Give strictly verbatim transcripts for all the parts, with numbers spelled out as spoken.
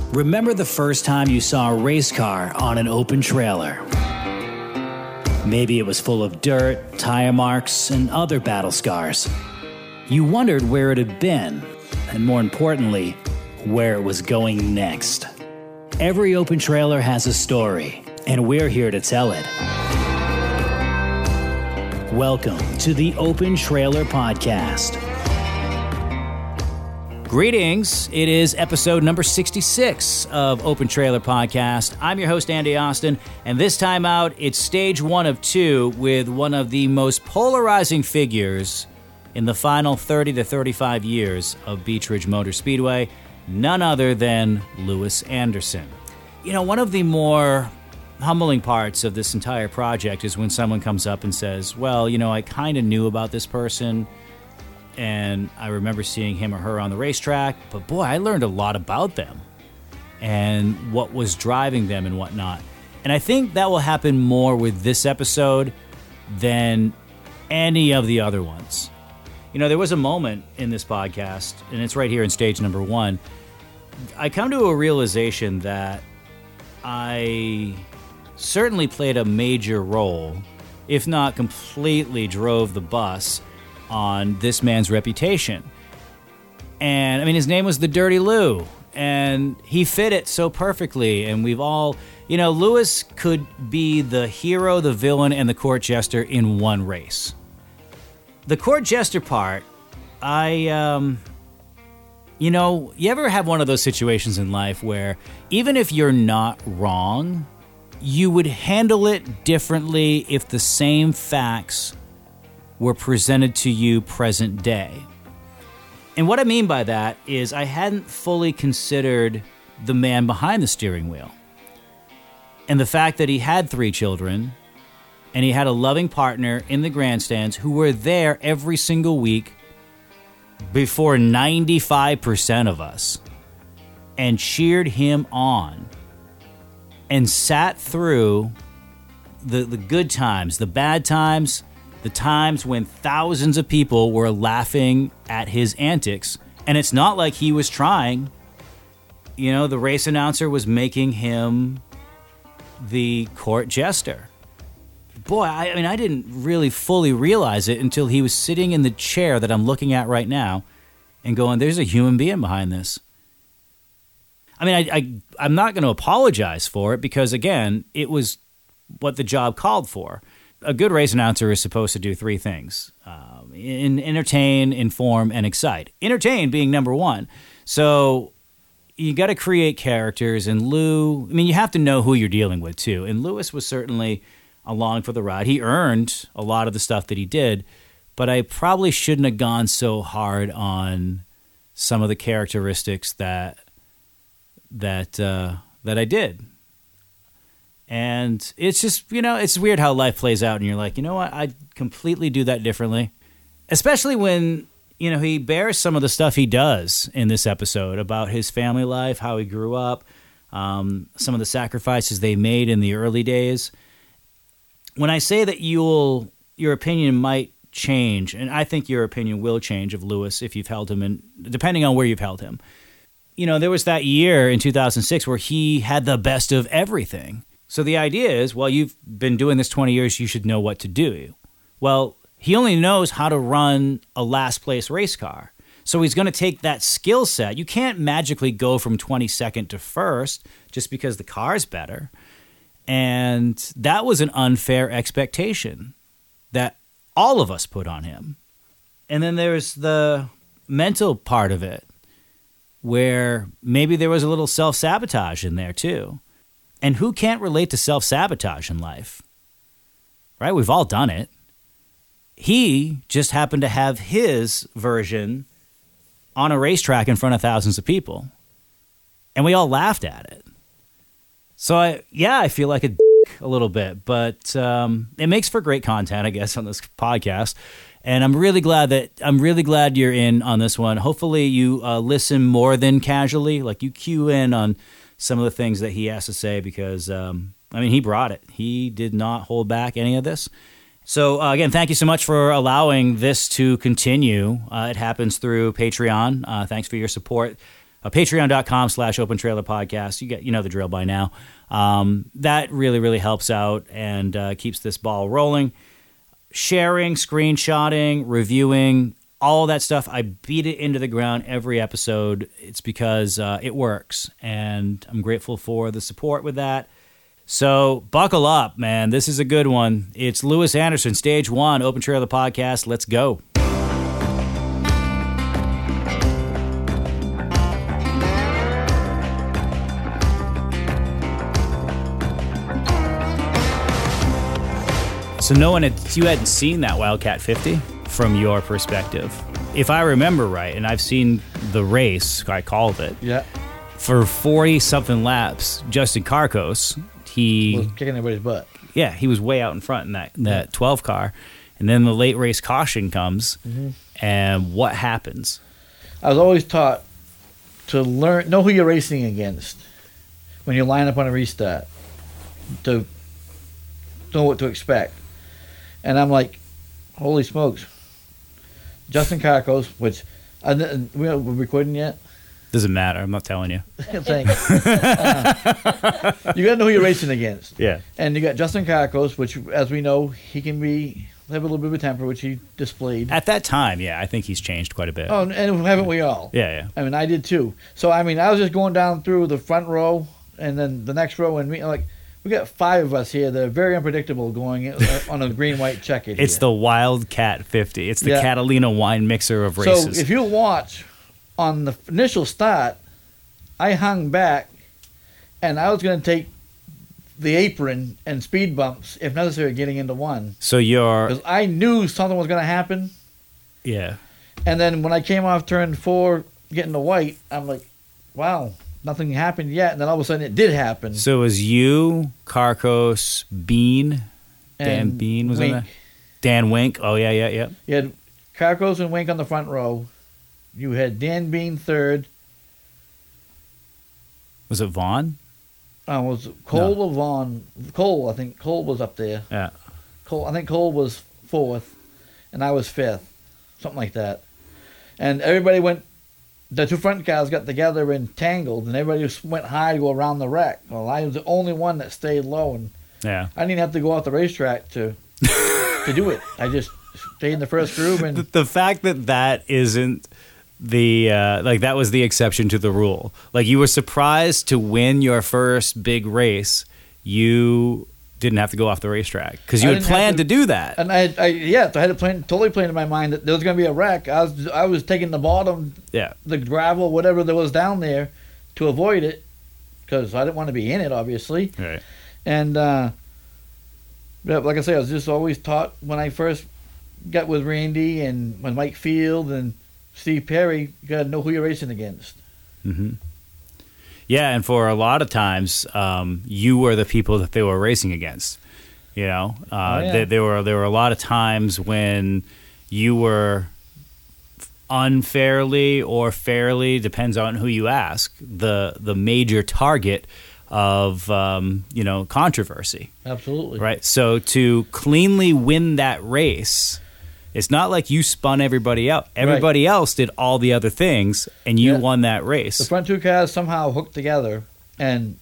Remember the first time you saw a race car on an open trailer? Maybe it was full of dirt, tire marks, and other battle scars. You wondered where it had been, and more importantly, where it was going next. Every open trailer has a story, and we're here to tell it. Welcome to the Open Trailer Podcast. Greetings. It is episode number sixty-six of Open Trailer Podcast. I'm your host, Andy Austin, and this time out, it's stage one of two with one of the most polarizing figures in the final thirty to thirty-five years of Beech Ridge Motor Speedway, none other than Lewis Anderson. You know, one of the more humbling parts of this entire project is when someone comes up and says, well, you know, I kind of knew about this person, and I remember seeing him or her on the racetrack, but boy, I learned a lot about them and what was driving them and whatnot. And I think that will happen more with this episode than any of the other ones. You know, there was a moment in this podcast, and it's right here in stage number one, I come to a realization that I certainly played a major role, if not completely drove the bus on this man's reputation. And I mean, his name was the Dirty Lou, and he fit it so perfectly. And we've all, you know, Lewis could be the hero, the villain, and the court jester in one race. The court jester part, I, um, you know, you ever have one of those situations in life where even if you're not wrong, you would handle it differently if the same facts were presented to you present day. And what I mean by that is I hadn't fully considered the man behind the steering wheel. And the fact that he had three children, and he had a loving partner in the grandstands who were there every single week before ninety-five percent of us, and cheered him on, and sat through the, the good times, the bad times, the times when thousands of people were laughing at his antics. And it's not like he was trying. You know, the race announcer was making him the court jester. Boy, I, I mean, I didn't really fully realize it until he was sitting in the chair that I'm looking at right now and going, there's a human being behind this. I mean, I, I, I'm not going to apologize for it because, again, it was what the job called for. A good race announcer is supposed to do three things: um, in, entertain, inform, and excite. Entertain being number one. So you got to create characters. And Lou, I mean, you have to know who you're dealing with, too. And Lewis was certainly along for the ride. He earned a lot of the stuff that he did, but I probably shouldn't have gone so hard on some of the characteristics that that uh, that I did. And it's just, you know, it's weird how life plays out, and you're like, you know what, I'd completely do that differently. Especially when, you know, he bears some of the stuff he does in this episode about his family life, how he grew up, um, some of the sacrifices they made in the early days. When I say that you'll, your opinion might change, and I think your opinion will change of Lewis if you've held him, and depending on where you've held him. You know, there was that year in two thousand six where he had the best of everything. So the idea is, well, you've been doing this twenty years, you should know what to do. Well, he only knows how to run a last place race car. So he's going to take that skill set. You can't magically go from twenty-second to first just because the car's better. And that was an unfair expectation that all of us put on him. And then there's the mental part of it, where maybe there was a little self-sabotage in there too. And who can't relate to self-sabotage in life? Right? We've all done it. He just happened to have his version on a racetrack in front of thousands of people. And we all laughed at it. So, I, yeah, I feel like a dick a little bit. But um, it makes for great content, I guess, on this podcast. And I'm really glad that I'm really glad you're in on this one. Hopefully you uh, listen more than casually. Like, you cue in on some of the things that he has to say because, um, I mean, he brought it. He did not hold back any of this. So, uh, again, thank you so much for allowing this to continue. Uh, it happens through Patreon. Uh, thanks for your support. uh, patreon.com slash open trailer podcast. You get, you know the drill by now. Um, that really, really helps out and uh, keeps this ball rolling. Sharing, screenshotting, reviewing, all that stuff. I beat it into the ground every episode. It's because uh, it works, and I'm grateful for the support with that. So buckle up, man. This is a good one. It's Lewis Anderson, Stage One, Open Trailer Podcast. Let's go. So no one had, you hadn't seen that Wildcat fifty from your perspective. If I remember right, and I've seen the race, I called it. Yeah. For forty-something laps, Justin Carcos, he... was kicking everybody's butt. Yeah, he was way out in front in that, in that twelve car. And then the late race caution comes, mm-hmm. and what happens? I was always taught to learn, know who you're racing against when you line up on a restart, to know what to expect. And I'm like, holy smokes. Justin Carcos, which, uh, we're recording yet? Doesn't matter. I'm not telling you. Thanks. uh, you got to know who you're racing against. Yeah. And you got Justin Carcos, which, as we know, he can be have a little bit of a temper, which he displayed. At that time, yeah, I think he's changed quite a bit. Oh, and haven't we all? Yeah, yeah. I mean, I did too. So, I mean, I was just going down through the front row and then the next row, and we like... We got five of us here that are very unpredictable going on a green-white checkered. It's here. the Wildcat fifty. It's the yeah. Catalina wine mixer of races. So if you watch on the initial start, I hung back, and I was going to take the apron and speed bumps, if necessary, getting into one. So you're... Because I knew something was going to happen. Yeah. And then when I came off turn four, getting to white, I'm like, wow. Nothing happened yet, and then all of a sudden it did happen. So it was you, Carcos, Bean, Dan And Bean was Wink. in there? Dan Wink, oh yeah, yeah, yeah. You had Carcos and Wink on the front row. You had Dan Bean third. Was it Vaughn? Uh, was Cole no. or Vaughn? Cole, I think Cole was up there. Yeah. Cole, I think Cole was fourth, and I was fifth, something like that. And everybody went. The two front cars got together and tangled, and everybody just went high to go around the wreck. Well, I was the only one that stayed low, and yeah. I didn't even have to go off the racetrack to to do it. I just stayed in the first groove. And the, the fact that that isn't the uh, like that was the exception to the rule. Like you were surprised to win your first big race, you didn't have to go off the racetrack because you I had planned to, to do that. And I, I yeah, I had a plan, totally planned in my mind that there was going to be a wreck. I was, I was taking the bottom, yeah, the gravel, whatever there was down there, to avoid it, because I didn't want to be in it, obviously. Right. And uh, yeah, like I say, I was just always taught when I first got with Randy and when Mike Field and Steve Perry, you got to know who you're racing against. Mm-hmm. Yeah, and for a lot of times, um, you were the people that they were racing against. You know, uh, oh, yeah. there, there were there were a lot of times when you were unfairly or fairly, depends on who you ask, the the major target of um, you know controversy. Absolutely. Right. So to cleanly win that race. It's not like you spun everybody out. Everybody right. else did all the other things, and you yeah. won that race. The front two cars somehow hooked together and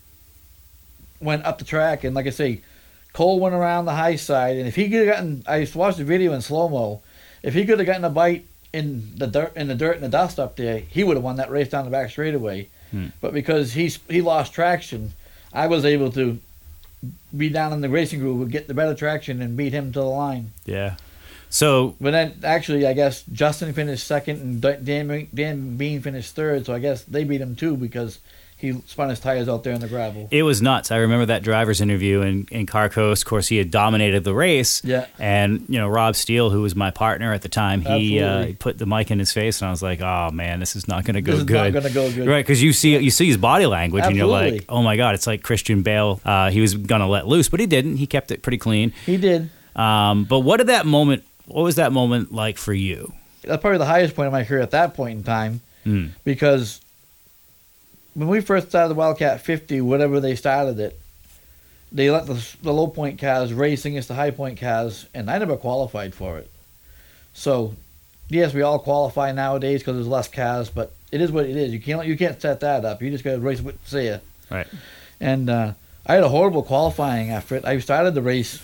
went up the track. And like I say, Cole went around the high side. And if he could have gotten, I watched the video in slow-mo, if he could have gotten a bite in the dirt, in the dirt and the dust up there, he would have won that race down the back straightaway. Hmm. But because he, he lost traction, I was able to be down in the racing group, get the better traction, and beat him to the line. Yeah. So, but then actually, I guess Justin finished second and Dan Dan Bean finished third. So I guess they beat him too because he spun his tires out there in the gravel. It was nuts. I remember that driver's interview in, in Carcos. Of course, he had dominated the race. Yeah. And you know, Rob Steele, who was my partner at the time, he uh, put the mic in his face, and I was like, "Oh man, this is not going to go this is good." Not going to go good, right? Because you see, you see his body language, Absolutely. and you're like, "Oh my god, it's like Christian Bale." Uh, he was going to let loose, but he didn't. He kept it pretty clean. He did. Um, but what did that moment? What was that moment like for you? That's probably the highest point of my career at that point in time, mm. because when we first started the Wildcat fifty, whatever they started it, they let the, the low point cars race against the high point cars, and I never qualified for it. So yes, we all qualify nowadays because there's less cars, but it is what it is. You can't you can't set that up. You just got to race with see ya. Right. And uh, I had a horrible qualifying effort. I started the race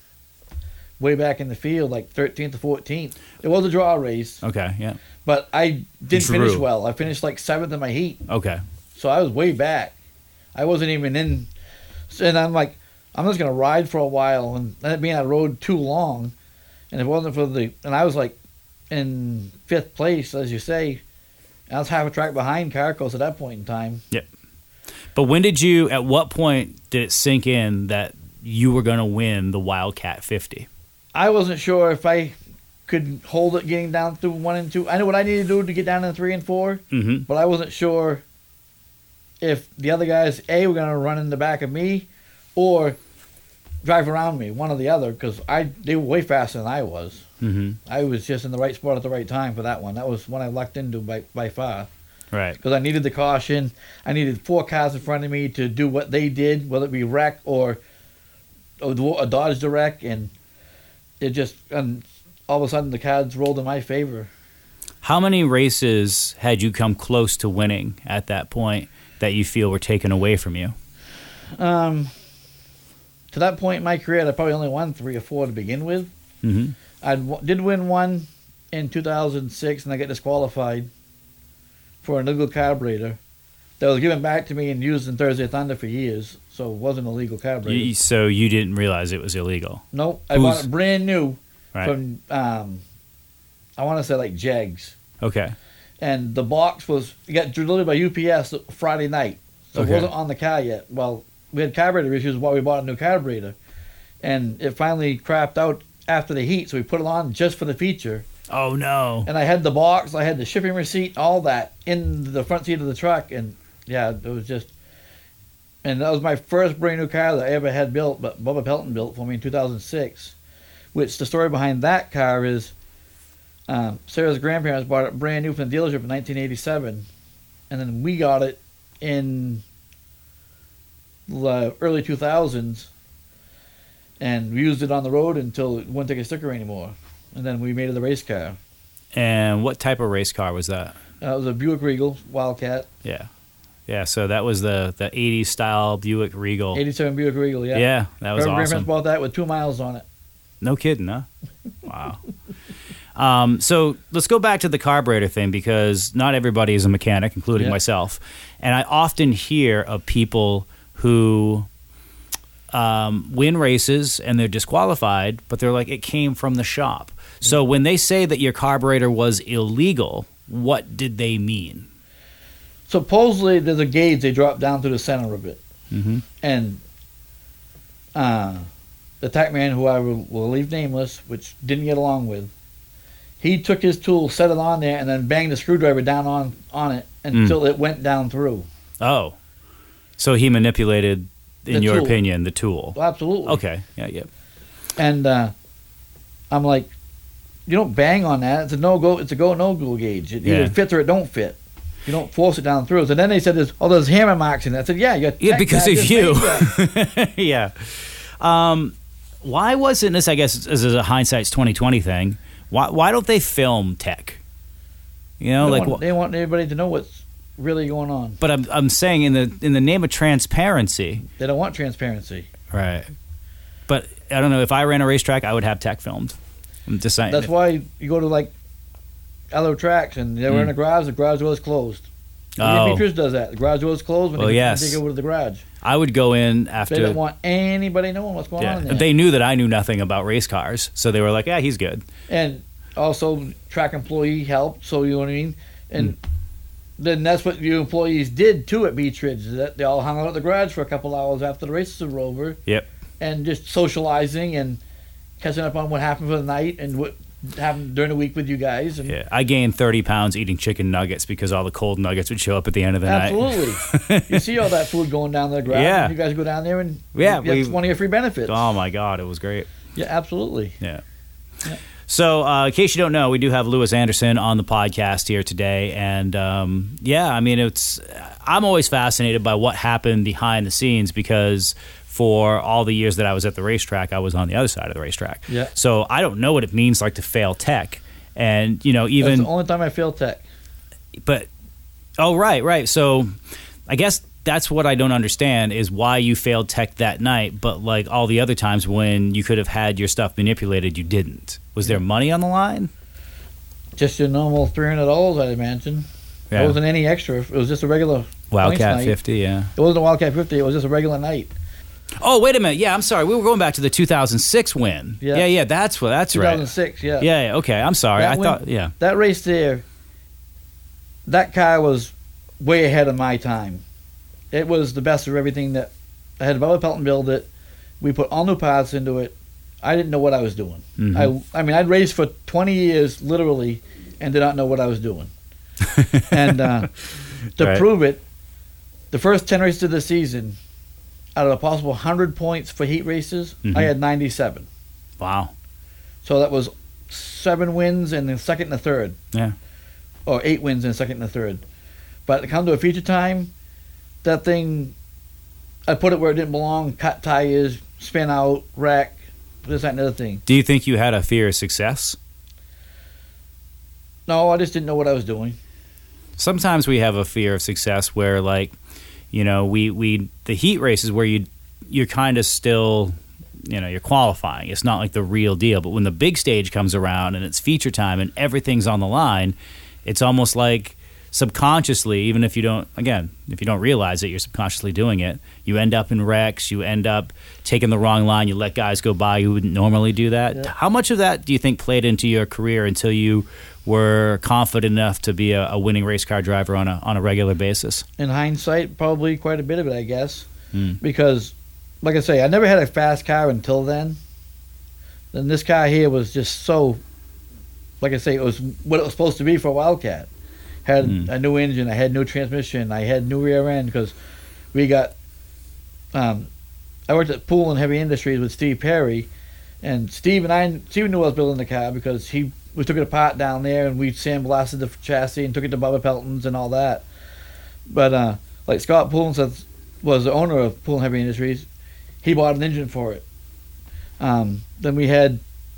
way back in the field, like thirteenth to fourteenth. It was a draw race. Okay, yeah. But I didn't Drew. finish well. I finished like seventh in my heat. Okay. So I was way back. I wasn't even in. And I'm like, I'm just going to ride for a while. And that being I rode too long. And if it wasn't for the. And I was like in fifth place, as you say. And I was half a track behind Carcos at that point in time. Yep. But when did you, at what point did it sink in that you were going to win the Wildcat fifty? I wasn't sure if I could hold it getting down through one and two. I knew what I needed to do to get down to three and four, mm-hmm. but I wasn't sure if the other guys, A, were going to run in the back of me or drive around me, one or the other, because I they were way faster than I was. Mm-hmm. I was just in the right spot at the right time for that one. That was one I lucked into by, by far. Right. Because I needed the caution. I needed four cars in front of me to do what they did, whether it be wreck or, or a dodge the wreck, and it just, and all of a sudden the cards rolled in my favor. How many races had you come close to winning at that point that you feel were taken away from you? Um, to that point in my career, I probably only won three or four to begin with. Mm-hmm. I did win one in two thousand six, and I got disqualified for an illegal carburetor that was given back to me and used in Thursday Thunder for years, so it wasn't a legal carburetor. You, so you didn't realize it was illegal? Nope. I Who's, bought it brand new right. from, um, I want to say like Jegs. Okay. And the box was, it got delivered by U P S Friday night, so Okay. it wasn't on the car yet. Well, we had carburetor issues while we bought a new carburetor, and it finally crapped out after the heat, so we put it on just for the feature. Oh, no. And I had the box, I had the shipping receipt, all that in the front seat of the truck, and yeah, it was just, and that was my first brand new car that I ever had built, but Bubba Pelton built for me in two thousand six, which the story behind that car is um, Sarah's grandparents bought it brand new from the dealership in nineteen eighty-seven, and then we got it in the early two thousands, and we used it on the road until it wouldn't take a sticker anymore. And then we made it a race car. And what type of race car was that? Uh, it was a Buick Regal Wildcat. Yeah. Yeah, so that was the, the eighties style Buick Regal. eighty-seven Buick Regal, yeah. Yeah, that was Her awesome. grandparents bought that with two miles on it. No kidding, huh? Wow. Um, so let's go back to the carburetor thing, because not everybody is a mechanic, including Yeah. myself. And I often hear of people who um, win races and they're disqualified, but they're like, it came from the shop. So when they say that your carburetor was illegal, what did they mean? Supposedly, there's a gauge they drop down to the center of it. Mm-hmm. And uh, the tack man, who I will, will leave nameless, which didn't get along with, he took his tool, set it on there, and then banged the screwdriver down on, on it until Mm. it went down through. Oh. So he manipulated, in The your tool. opinion, the tool. Well, absolutely. Okay. Yeah, yeah. And uh, I'm like, you don't bang on that. It's a no-go. It's a go, no-go gauge. It Yeah. either fits or it don't fit. You don't force it down through. So then they said, there's, oh, there's hammer marks in it. I said, yeah, you Yeah, because of you. Yeah. Um, why wasn't this, I guess, this is a hindsight's twenty twenty thing, why why don't they film tech? You know, They, like, want, they want everybody to know what's really going on. but I'm I'm saying in the in the name of transparency. They don't want transparency. Right. But I don't know, if I ran a racetrack, I would have tech filmed. I'm just saying. That's why you go to, like, other tracks, and they were Mm. in a garage, the garage door is closed. Oh. Beatrice does that. The garage door is closed when Well, they, yes. when they go to the garage. I would go in after. They don't want anybody knowing what's going yeah. on in there. They knew that I knew nothing about race cars, so they were like, yeah, he's good. And also, track employee helped, so you know what I mean? And Mm. then that's what you employees did, too, at Beach Ridge. That they all hung out at the garage for a couple hours after the races were over. Yep. And just socializing and catching up on what happened for the night and what happened during the week with you guys. And Yeah, I gained thirty pounds eating chicken nuggets because all the cold nuggets would show up at the end of the night. Absolutely. You see all that food going down the garage. Yeah. And you guys go down there and Yeah, that's we- one of your free benefits. Oh my God, it was great. Yeah, absolutely. Yeah. Yeah. So, uh, in case you don't know, we do have Lewis Anderson on the podcast here today, and um, yeah, I mean, it's I'm always fascinated by what happened behind the scenes, because for all the years that I was at the racetrack, I was on the other side of the racetrack. Yeah. So I don't know what it means like to fail tech, And, you know, even... That's the only time I failed tech. But, oh, right, right. So I guess that's what I don't understand is why you failed tech that night, but like all the other times when you could have had your stuff manipulated, you didn't. Was there money on the line? Just your normal three hundred dollars, I'd imagine. Yeah. There wasn't any extra. It was just a regular Wildcat fifty, yeah. It wasn't a Wildcat fifty. It was just a regular night. Oh, wait a minute. Yeah, I'm sorry. We were going back to the two thousand six win. Yeah, yeah, yeah that's what. That's right. two thousand six, yeah. Yeah, yeah, okay. I'm sorry. That I win, thought, yeah. That race there, that car was way ahead of my time. It was the best of everything that I had. Bubba Pelton build it. We put all new parts into it. I didn't know what I was doing. Mm-hmm. I, I mean, I'd raced for twenty years, literally, and did not know what I was doing. and uh, to right. prove it, the first ten races of the season, out of a possible one hundred points for heat races, mm-hmm. I had ninety-seven. Wow. So that was seven wins and then second and a third. Yeah. Or eight wins and second and a third. But to come to a feature time, that thing, I put it where it didn't belong, cut tires, spin out, wreck, this, that, and the other thing. Do you think you had a fear of success? No, I just didn't know what I was doing. Sometimes we have a fear of success where, like, you know, we, we the heat races where you, you're kind of still, you know, you're qualifying. It's not like the real deal. But when the big stage comes around and it's feature time and everything's on the line, it's almost like subconsciously, even if you don't, again, if you don't realize it, you're subconsciously doing it. You end up in wrecks. You end up taking the wrong line. You let guys go by who wouldn't normally do that. Yeah. How much of that do you think played into your career until you were confident enough to be a, a winning race car driver on a on a regular basis? In hindsight, probably quite a bit of it, I guess. Mm. Because, like I say, I never had a fast car until then. Then this car here was just so, like I say, it was what it was supposed to be for a Wildcat. Had mm. a new engine, I had new transmission, I had new rear end because we got. Um, I worked at Pool and Heavy Industries with Steve Perry, and Steve and I, Steve knew I was building the car because he we took it apart down there and we sandblasted the chassis and took it to Bubba Pelton's and all that. But uh, like Scott Pool was the owner of Pool and Heavy Industries, he bought an engine for it. Um, then we had,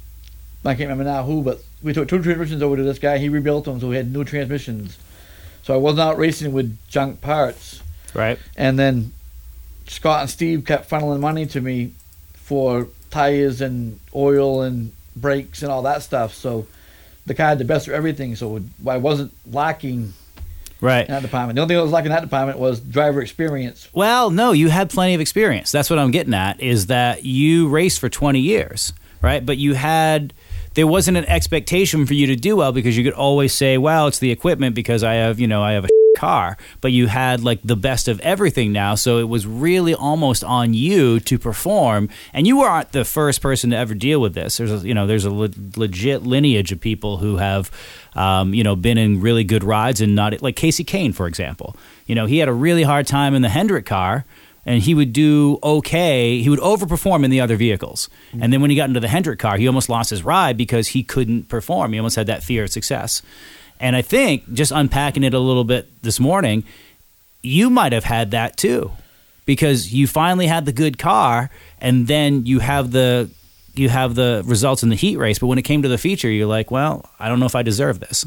I can't remember now who, but we took two transmissions over to this guy. He rebuilt them, so we had new transmissions. So I wasn't out racing with junk parts. Right. And then Scott and Steve kept funneling money to me for tires and oil and brakes and all that stuff. So the car had the best of everything. So I wasn't lacking right. in that department. The only thing that was lacking in that department was driver experience. Well, no, you had plenty of experience. That's what I'm getting at, is that you raced for twenty years, right? But you had... There wasn't an expectation for you to do well because you could always say, well, it's the equipment because I have, you know, I have a car. But you had like the best of everything now. So it was really almost on you to perform. And you weren't the first person to ever deal with this. There's a, you know, there's a le- legit lineage of people who have, um, you know, been in really good rides and not, like Casey Kane, for example. You know, he had a really hard time in the Hendrick car. And he would do okay. He would overperform in the other vehicles. Mm-hmm. And then when he got into the Hendrick car, he almost lost his ride because he couldn't perform. He almost had that fear of success. And I think, just unpacking it a little bit this morning, you might have had that too. Because you finally had the good car, and then you have the you have the results in the heat race. But when it came to the feature, you're like, well, I don't know if I deserve this.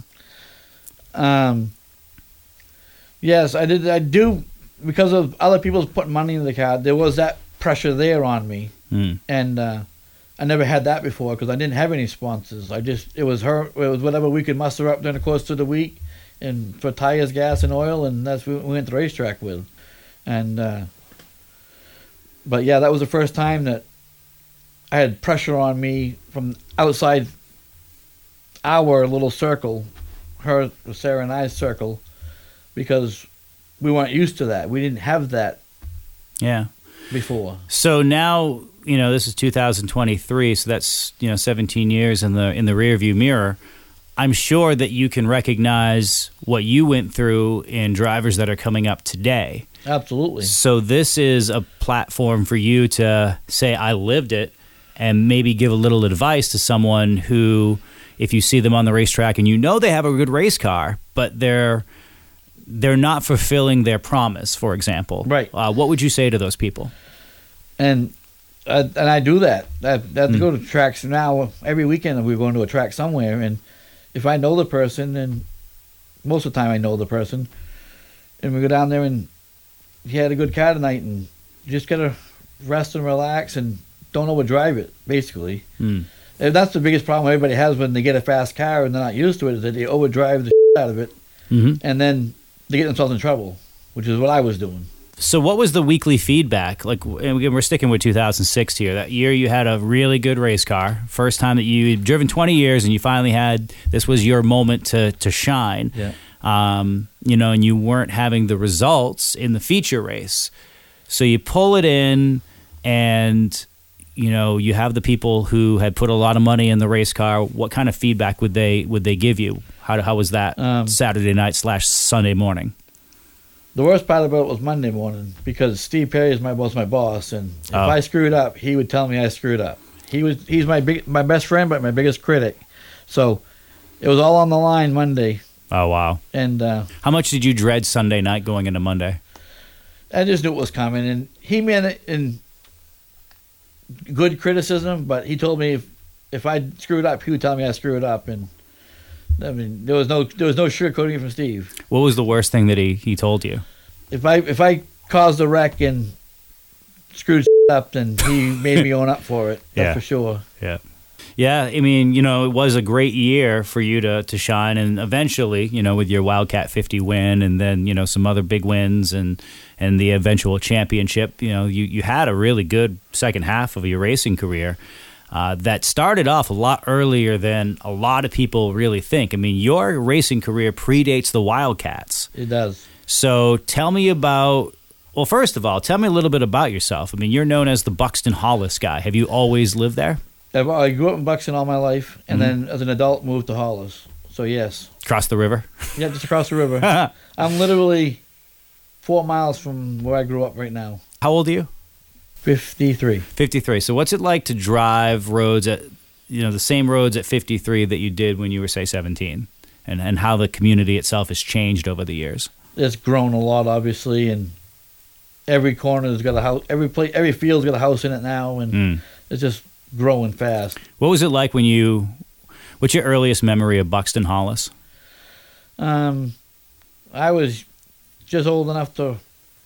Um. Yes, I did. I do. Because of other people putting money in the car, there was that pressure there on me, mm. and uh, I never had that before because I didn't have any sponsors. I just it was her, it was whatever we could muster up during the course of the week, and for tires, gas, and oil, and that's what we went to the racetrack with, and uh, but yeah, that was the first time that I had pressure on me from outside our little circle, her, Sarah, and I's circle, because we weren't used to that. We didn't have that yeah. before. So now, you know, this is two thousand twenty-three, so that's, you know, seventeen years in the in the rearview mirror. I'm sure that you can recognize what you went through in drivers that are coming up today. Absolutely. So this is a platform for you to say, I lived it, and maybe give a little advice to someone who, if you see them on the racetrack and you know they have a good race car, but they're they're not fulfilling their promise, for example. Right. Uh, what would you say to those people? And uh, and I do that. I, I have to mm. go to tracks now. Every weekend we're going to a track somewhere, and if I know the person, and most of the time I know the person, and we go down there and he had a good car tonight, and you just gotta rest and relax and don't overdrive it, basically. Mm. And that's the biggest problem everybody has when they get a fast car and they're not used to it, is that they overdrive the shit out of it, mm-hmm. and then they get themselves in trouble, which is what I was doing. So what was the weekly feedback? Like, and we're sticking with two thousand six here. That year you had a really good race car. First time that you'd driven twenty years and you finally had, this was your moment to, to shine. Yeah. Um, you know, and you weren't having the results in the feature race. So you pull it in and, you know, you have the people who had put a lot of money in the race car. What kind of feedback would they would they give you? How, how was that Um, Saturday night slash Sunday morning? The worst part about it was Monday morning, because Steve Perry is my was my boss, and if Oh. I screwed up, he would tell me I screwed up. He was he's my big my best friend, but my biggest critic. So it was all on the line Monday, Oh, wow. and uh, How much did you dread Sunday night going into Monday? I just knew it was coming. And he meant it in good criticism, but he told me if if I screwed up, he would tell me I screwed up, and I mean there was no there was no sugarcoating it from Steve. What was the worst thing that he, he told you? If I if I caused a wreck and screwed up, then he made me own up for it. That's Yeah. for sure. Yeah. Yeah, I mean, you know, it was a great year for you to, to shine, and eventually, you know, with your Wildcat fifty win and then, you know, some other big wins and and the eventual championship, you know, you, you had a really good second half of your racing career uh, that started off a lot earlier than a lot of people really think. I mean, your racing career predates the Wildcats. It does. So tell me about, well, first of all, tell me a little bit about yourself. I mean, you're known as the Buxton Hollis guy. Have you always lived there? I've- I grew up in Buxton all my life, and Mm-hmm. then as an adult moved to Hollis. So yes, Across the river? yeah, just across the river. I'm literally four miles from where I grew up right now. How old are you? fifty-three. fifty-three. So what's it like to drive roads at, you know, the same roads at fifty-three that you did when you were, say, seventeen? And and how the community itself has changed over the years? It's grown a lot, obviously, and every corner's got a house. Every place, every field's got a house in it now, and Mm. it's just growing fast. What was it like when you, what's your earliest memory of Buxton Hollis? Um, I was just old enough to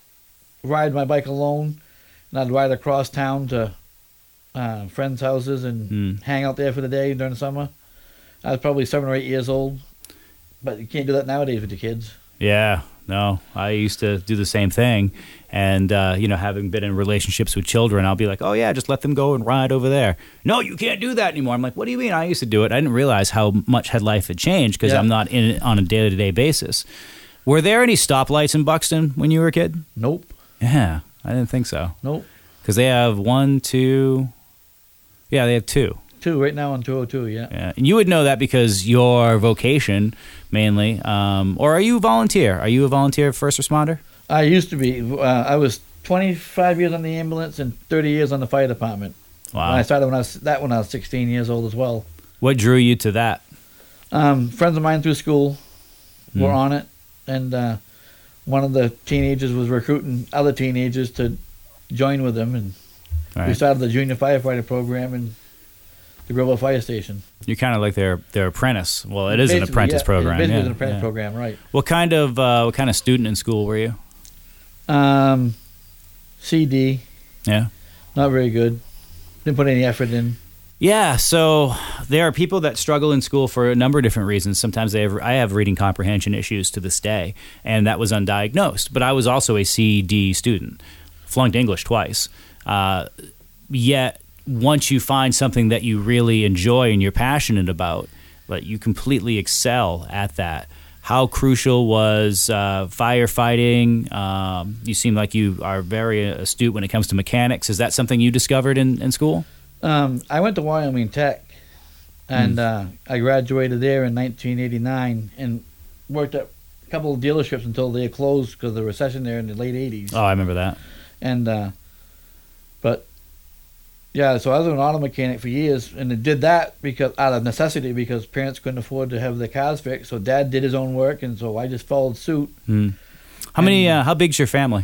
ride my bike alone, and I'd ride across town to uh, friends' houses and Mm. hang out there for the day during the summer. I was probably seven or eight years old, but you can't do that nowadays with your kids. Yeah, no, I used to do the same thing. And, uh, you know, having been in relationships with children, I'll be like, oh, yeah, just let them go and ride over there. No, you can't do that anymore. I'm like, what do you mean? I used to do it. I didn't realize how much had life had changed because Yeah. I'm not in it on a day-to-day basis. Were there any stoplights in Buxton when you were a kid? Nope, Yeah, I didn't think so. nope. Because they have one, two, yeah, they have two. Two right now on two oh two, yeah. Yeah. And you would know that because your vocation mainly, um, or are you volunteer? Are you a volunteer first responder? I used to be. Uh, I was twenty-five years on the ambulance and thirty years on the fire department. Wow. When I started when I was that when I was sixteen years old as well. What drew you to that? Um, friends of mine through school were Mm. on it, and uh, one of the teenagers was recruiting other teenagers to join with them, and All we right. started the junior firefighter program in the Grove Fire Station. You're kind of like their their apprentice. Well, it is an Basically, apprentice yeah, program. Basically, yeah, it's an apprentice yeah. program, right? What kind of uh, what kind of student in school were you? Um, C D, Yeah. not very good. Didn't put any effort in. Yeah, so there are people that struggle in school for a number of different reasons. Sometimes they have, I have reading comprehension issues to this day, and that was undiagnosed. But I was also a C D student, flunked English twice. Uh, yet, once you find something that you really enjoy and you're passionate about, like you completely excel at that. How crucial was uh, firefighting? Um, you seem like you are very astute when it comes to mechanics. Is that something you discovered in, in school? Um, I went to Wyoming Tech, and uh, I graduated there in nineteen eighty-nine and worked at a couple of dealerships until they closed because of the recession there in the late eighties. Oh, I remember that. And uh, but yeah, so I was an auto mechanic for years, and I did that because out of necessity because parents couldn't afford to have their cars fixed. So Dad did his own work, and so I just followed suit. Mm. How many? Uh, how big's your family?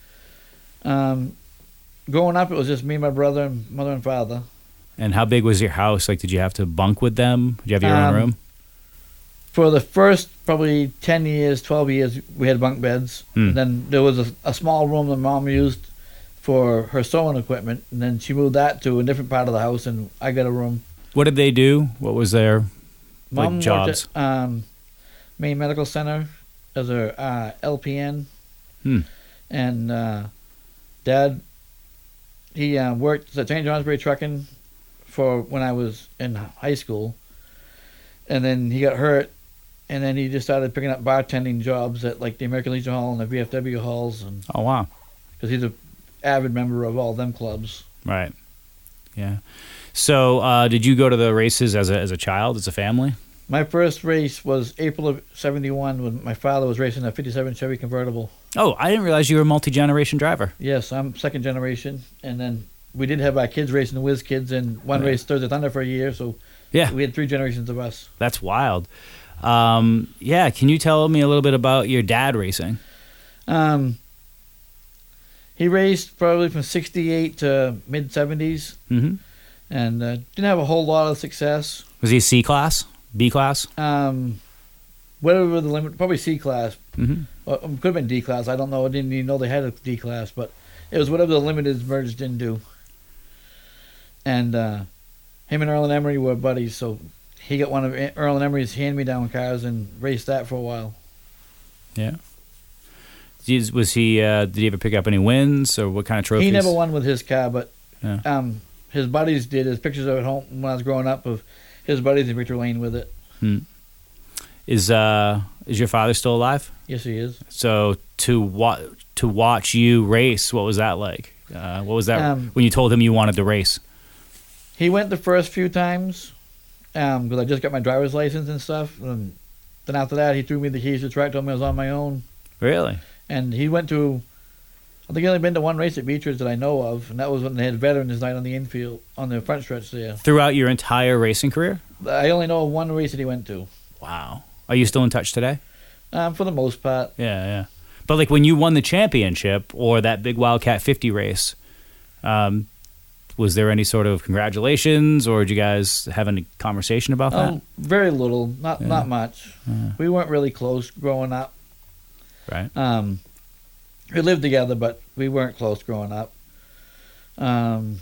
Um, growing up, it was just me, my brother, and mother and father. And how big was your house? Like, did you have to bunk with them? Did you have your Um, own room? For the first probably ten years, twelve years, we had bunk beds. Hmm. And then there was a, a small room that Mom used for her sewing equipment, and then she moved that to a different part of the house, and I got a room. What did they do? What was their Mom like, jobs? worked at um, Maine Medical Center as a uh, L P N, Hmm. and uh, Dad, he uh, worked at Saint Johnsbury Trucking for when I was in high school, and then he got hurt, and then he just started picking up bartending jobs at like the American Legion Hall and the V F W halls, and Oh wow. because he's a avid member of all them clubs. Right. Yeah. So, uh, did you go to the races as a as a child, as a family? My first race was April of seventy-one when my father was racing a fifty-seven Chevy convertible. Oh, I didn't realize you were a multi-generation driver. Yes, I'm second generation, and then we did have our kids racing the Whiz Kids, and one Yeah. race Thursday Thunder for a year, so Yeah, we had three generations of us. that's wild. Um, yeah, can you tell me a little bit about your dad racing? Um, he raced probably from sixty-eight to mid seventies, Mm-hmm. and uh, didn't have a whole lot of success. Was he C class, B class? Um, whatever the limit, probably C class. Mm-hmm. Well, it could have been D class. I don't know. I didn't even know they had a D class, but it was whatever the limited merged into. And uh, him and Earl and Emery were buddies, so he got one of Earl and Emery's hand-me-down cars and raced that for a while. Yeah. Is- Was he? Uh, did he ever pick up any wins, or what kind of trophies? He never won with his car, but Yeah. um, his buddies did. His pictures of it home when I was growing up of his buddies in Victory Lane with it. Hmm. Is uh is your father still alive? Yes, he is. So to wa- to watch you race, what was that like? Uh, what was that Um, when you told him you wanted to race? He went the first few times because I just got my driver's license and stuff. And then after that, he threw me the keys to the track, told me I was on my own. Really? And he went to, I think he only been to one race at Beechridge that I know of, and that was when they had Veterans Night on the infield, on the front stretch there. Throughout your entire racing career? I only know of one race that he went to, Wow. Are you still in touch today? um, for the most part. Yeah, yeah. But like when you won the championship or that big Wildcat fifty race, um, was there any sort of congratulations, or did you guys have any conversation about that? Um, very little, not Yeah. not much. Yeah. We weren't really close growing up. Right. Um, we lived together, but we weren't close growing up. Um,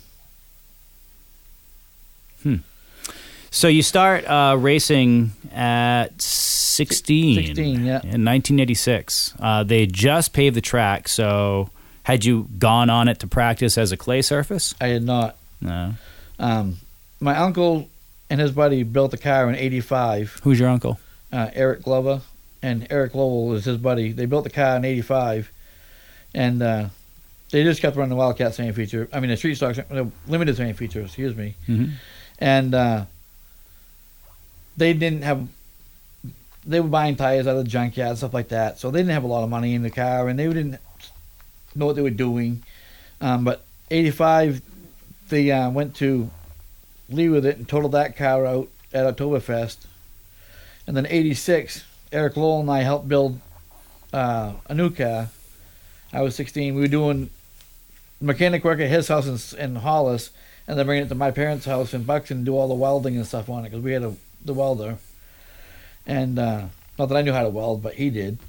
So you start uh, racing at sixteen. sixteen, yeah. In nineteen eighty-six. Uh, they just paved the track, so had you gone on it to practice as a clay surface? I had not. No. Um, my uncle and his buddy built a car in eighty-five. Who's your uncle? Uh, Eric Glover and Eric Lowell was his buddy. They built the car in eighty-five, and uh, they just kept running the Wildcat same feature. I mean, the street stock, the limited same feature. Excuse me. Mm-hmm. And uh, they didn't have. They were buying tires out of the junkyard, stuff like that. So they didn't have a lot of money in the car, and they didn't know what they were doing. Um, but eighty-five, they uh, went to Lee with it and totaled that car out at Oktoberfest. And then eighty-six, Eric Lowell and I helped build uh, a new car. I was sixteen. We were doing mechanic work at his house in, in Hollis, and then bringing it to my parents' house in Buxton and do all the welding and stuff on it because we had a, the welder. And uh, not that I knew how to weld, but he did.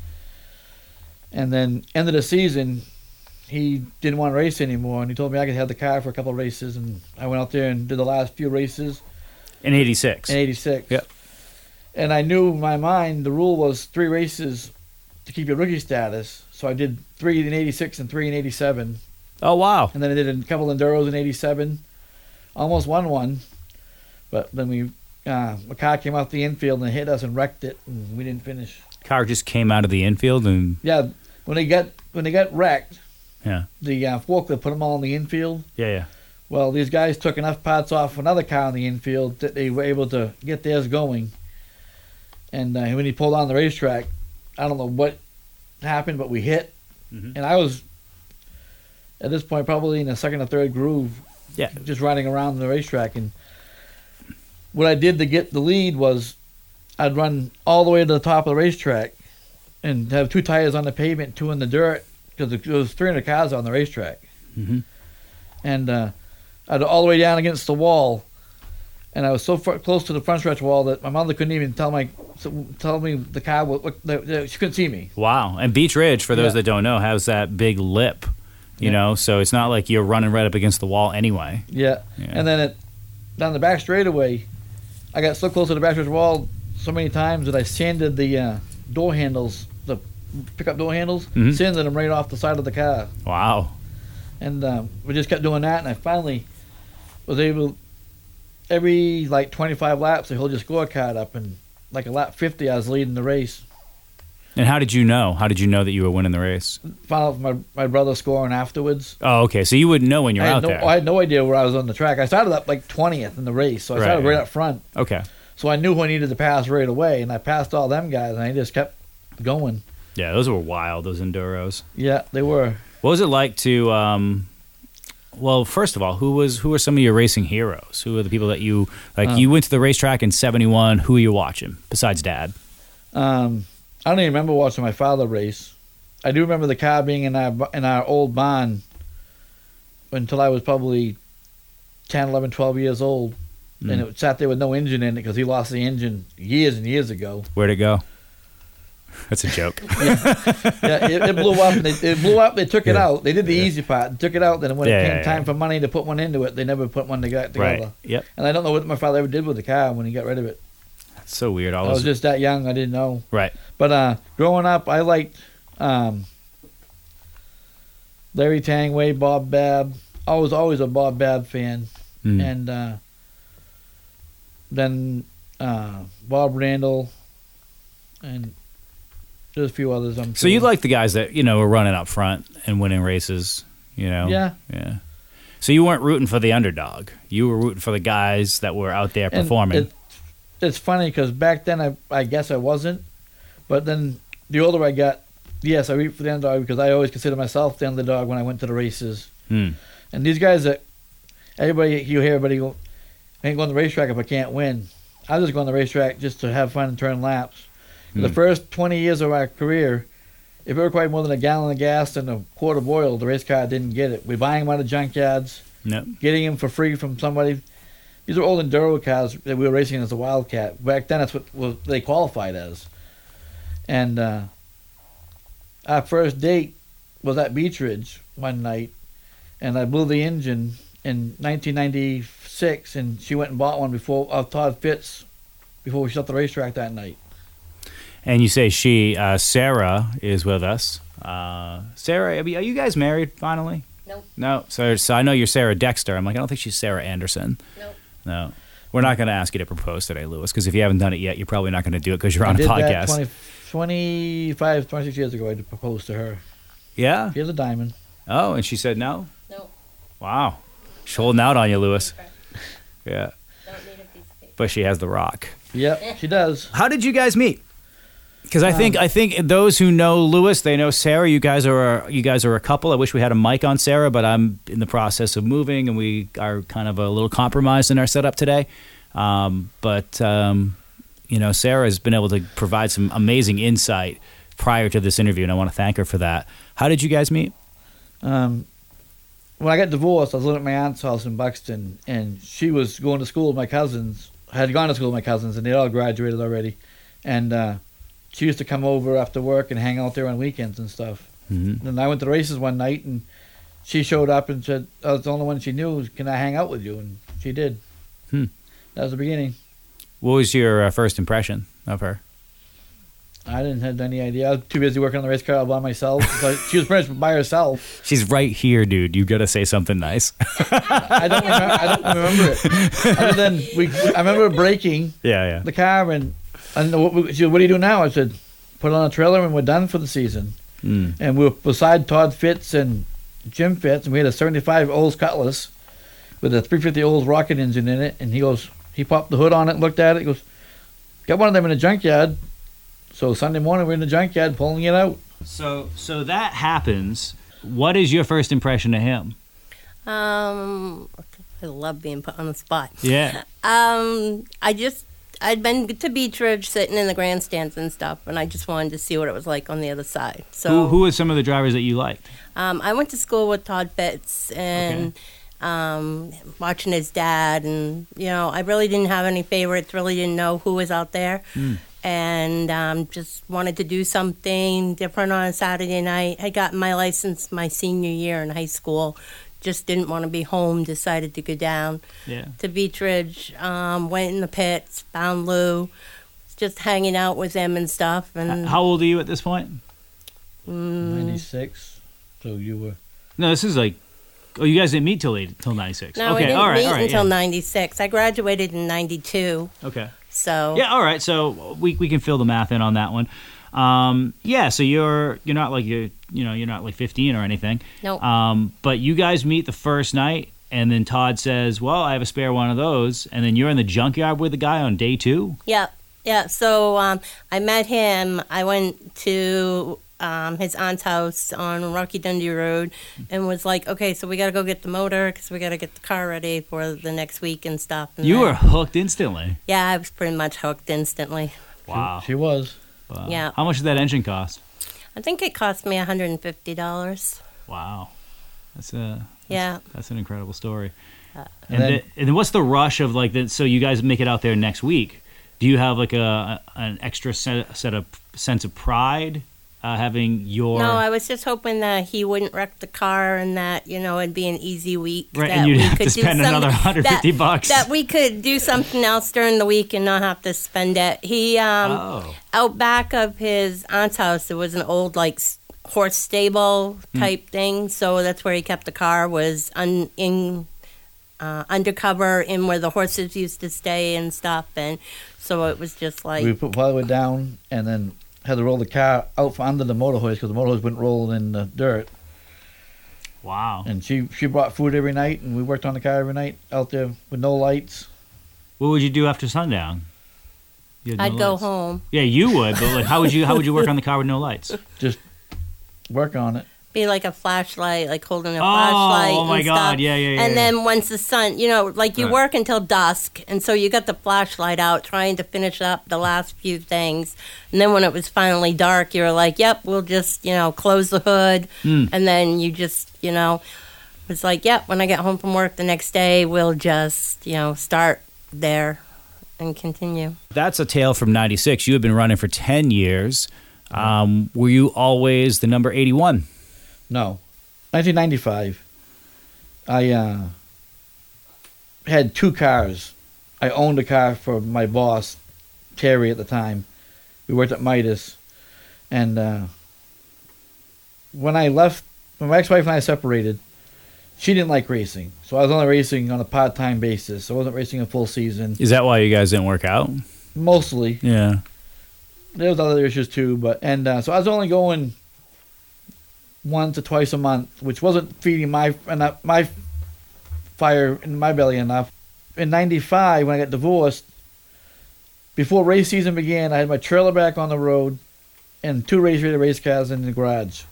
And then end of the season, he didn't want to race anymore, and he told me I could have the car for a couple of races, and I went out there and did the last few races In eighty-six. in eighty-six. Yep. And I knew in my mind the rule was three races to keep your rookie status. So I did three in eighty-six and three in eighty-seven. Oh, wow. And then I did a couple enduros in eighty-seven. Almost won one. But then we, uh, a car came out the infield and hit us and wrecked it, and we didn't finish. Car just came out of the infield and, Yeah, when they got when they got wrecked, yeah. the uh, forklift put them all in the infield. Yeah, yeah. Well, these guys took enough parts off another car in the infield that they were able to get theirs going. And uh, when he pulled on the racetrack, I don't know what happened, but we hit. Mhm. And I was, at this point, probably in the second or third groove, Yeah. just riding around the racetrack. And what I did to get the lead was I'd run all the way to the top of the racetrack and have two tires on the pavement, two in the dirt, because there was three hundred cars on the racetrack. Mm-hmm. And uh, I'd all the way down against the wall, and I was so far, close to the front stretch wall that my mother couldn't even tell my tell me the car. What, what the, the, she couldn't see me. Wow. And Beech Ridge, for those Yeah. that don't know, has that big lip. You Yeah. know, so it's not like you're running right up against the wall anyway. Yeah. Yeah. And then it, down the back straightaway, I got so close to the back stretch wall so many times that I sanded the uh, door handles, the pickup door handles, Mhm. sanded them right off the side of the car. Wow. And um, we just kept doing that, and I finally was able, every like twenty-five laps, I hold your scorecard up, and like a lap fifty, I was leading the race. And how did you know? How did you know that you were winning the race? Found out from my, my brother scoring afterwards. Oh, okay. So you wouldn't know when you're I had, out no, there. I had no idea where I was on the track. I started up like twentieth in the race, so I started Right. right up front. Okay. So I knew who I needed to pass right away, and I passed all them guys, and I just kept going. Yeah, those were wild, those Enduros. Yeah, they were. What was it like to, um, well, first of all, who was who were some of your racing heroes? Who were the people that you, like, Uh, you went to the racetrack in seventy-one. Who are you watching besides Dad? Um, I don't even remember watching my father race. I do remember the car being in our in our old barn until I was probably ten, eleven, twelve years old. Mm. And it sat there with no engine in it because he lost the engine years and years ago. Where'd it go? That's a joke. Yeah, it, it blew up. And they, it blew up. They took it Yeah. out. They did the Yeah. easy part. Took it out. Then when Yeah, it came yeah, time yeah. for money to put one into it, they never put one toge- together. Right. Yep. And I don't know what my father ever did with the car when he got rid of it. That's so weird. All I was those, just that young. I didn't know. right. But uh, growing up, I liked um, Larry Tangway, Bob Babb. I was always a Bob Babb fan. Mm. And uh, then uh, Bob Randall, and there's a few others. I'm So sure. you like the guys that, you know, were running up front and winning races, you know? Yeah. Yeah. So you weren't rooting for the underdog. You were rooting for the guys that were out there And performing. It, it's funny because back then I, I guess I wasn't, but then the older I got, yes, I root for the underdog because I always considered myself the underdog when I went to the races. Hmm. And these guys that everybody you hear everybody go, I ain't going to the racetrack if I can't win. I was just going to the racetrack just to have fun and turn laps. Hmm. The first twenty years of our career, if it required more than a gallon of gas and a quart of oil, the race car didn't get it. We're buying them out of junkyards, Nope. getting them for free from somebody. These are old enduro cars that we were racing as a Wildcat. Back then, that's what what they qualified as. And uh, our first date was at Beech Ridge one night, and I blew the engine in nineteen ninety-six, and she went and bought one before of Todd Fitz before we shut the racetrack that night. And you say she, uh, Sarah, is with us. Uh, Sarah, are you guys married finally? Nope. No. So, so I know you're Sarah Dexter. I'm like, I don't think she's Sarah Anderson. Nope. No. We're not going to ask you to propose today, Lewis, because if you haven't done it yet, you're probably not going to do it because you're on I a did podcast. that twenty, twenty-five, twenty-six years ago. I did propose to her. Yeah? Here's a diamond. Oh, and she said no? Nope. Wow. She's holding out on you, Lewis. Yeah. Don't need a piece of paper. But she has the rock. Yep, she does. How did you guys meet? Because I think Um, I think those who know Lewis, they know Sarah. You guys are a, you guys are a couple. I wish we had a mic on Sarah, but I'm in the process of moving, and we are kind of a little compromised in our setup today. Um, but um, you know, Sarah has been able to provide some amazing insight prior to this interview, and I want to thank her for that. How did you guys meet? Um, when I got divorced, I was living at my aunt's house in Buxton, and she was going to school with my cousins. I had gone to school with my cousins, and they all graduated already. And uh, she used to come over after work and hang out there on weekends and stuff. Mm-hmm. And I went to the races one night, and she showed up and said, I was the only one she knew, can I hang out with you? And she did. Hmm. That was the beginning. What was your uh, first impression of her? I didn't have any idea. I was too busy working on the race car all by myself. So she was pretty much by herself. She's right here, dude. You got to say something nice. I don't remember, I don't remember it. Other than we, I remember braking yeah, yeah. the car, and, and what, we- she said, what do you do now? I said, put it on a trailer and we're done for the season. Mm. And we were beside Todd Fitz and Jim Fitz, and we had a seventy-five Olds Cutlass with a three fifty Olds rocket engine in it. And he goes, he popped the hood on it, looked at it, he goes, got one of them in the junkyard. So Sunday morning we're in the junkyard pulling it out. So, so that happens. What is your first impression of him? Um, I love being put on the spot. Yeah. Um, I just, I'd been to Beech Ridge sitting in the grandstands and stuff, and I just wanted to see what it was like on the other side. So, Who, who are some of the drivers that you liked? um, I went to school with Todd Fitz, and um, watching his dad. And, you know, I really didn't have any favorites, really didn't know who was out there. Mm. And um, just wanted to do something different on a Saturday night. I got my license my senior year in high school. Just didn't want to be home, decided to go down yeah. to Beech Ridge, um, went in the pits, found Lou, just hanging out with him and stuff. And how old are you at this point? Mm, ninety-six. So you were... No, this is like... Oh, you guys didn't meet till eight, till ninety-six. No, okay, we didn't all right, meet all right, until yeah. ninety-six. I graduated in ninety-two. Okay. So... Yeah, all right. So we we can fill the math in on that one. Um, yeah, so you're you're not like you you know you're not like fifteen or anything. Nope. Um, but you guys meet the first night, and then Todd says, "Well, I have a spare one of those," and then you're in the junkyard with the guy on day two. Yeah, yeah. So um, I met him. I went to um, his aunt's house on Rocky Dundee Road, and was like, "Okay, so we got to go get the motor because we got to get the car ready for the next week and stuff." And you then, were hooked instantly. Yeah, I was pretty much hooked instantly. Wow. She, she was. Wow. Yeah. How much did that engine cost? I think it cost me one hundred fifty dollars. Wow. That's a that's, Yeah. That's an incredible story. Uh, and, and then, the, and then what's the rush of like the, so you guys make it out there next week? Do you have like a, a an extra set, set of sense of pride uh, having your No, I was just hoping that he wouldn't wreck the car and that, you know, it'd be an easy week. right, that and you'd we have could to do spend some- another one hundred fifty that, bucks. That we could do something else during the week and not have to spend it. He, um, oh. out back of his aunt's house, there was an old, like, s- horse stable type mm. thing. So that's where he kept the car, was un- in uh, undercover in where the horses used to stay and stuff. And so it was just like... We put plywood down and then had to roll the car out from under the motor hoist because the motor hoist wouldn't roll in the dirt. Wow. And she, she brought food every night, and we worked on the car every night out there with no lights. What would you do after sundown? You had no I'd go lights. home. Yeah, you would, but like, how would you how would you work on the car with no lights? Just work on it. Be like a flashlight, like holding a Oh, flashlight. oh my and God, stuff. yeah, yeah, yeah, And yeah. then once the sun, you know, like you Right. work until dusk, and so you got the flashlight out trying to finish up the last few things. And then when it was finally dark, you were like, yep, we'll just, you know, close the hood. Mm. And then you just, you know, it's like, yep, when I get home from work the next day, we'll just, you know, start there and continue. That's a tale from ninety-six. You had been running for ten years. Um, were you always the number eighty-one? No. nineteen ninety-five, I uh, had two cars. I owned a car for my boss, Terry, at the time. We worked at Midas. And uh, when I left, when my ex-wife and I separated, she didn't like racing. So I was only racing on a part-time basis. I wasn't racing a full season. Is that why you guys didn't work out? Mostly. Yeah. There was other issues too, but and uh, so I was only going once or twice a month, which wasn't feeding my enough, my fire in my belly enough. In ninety-five, when I got divorced, before race season began, I had my trailer back on the road and two race-rated race cars in the garage.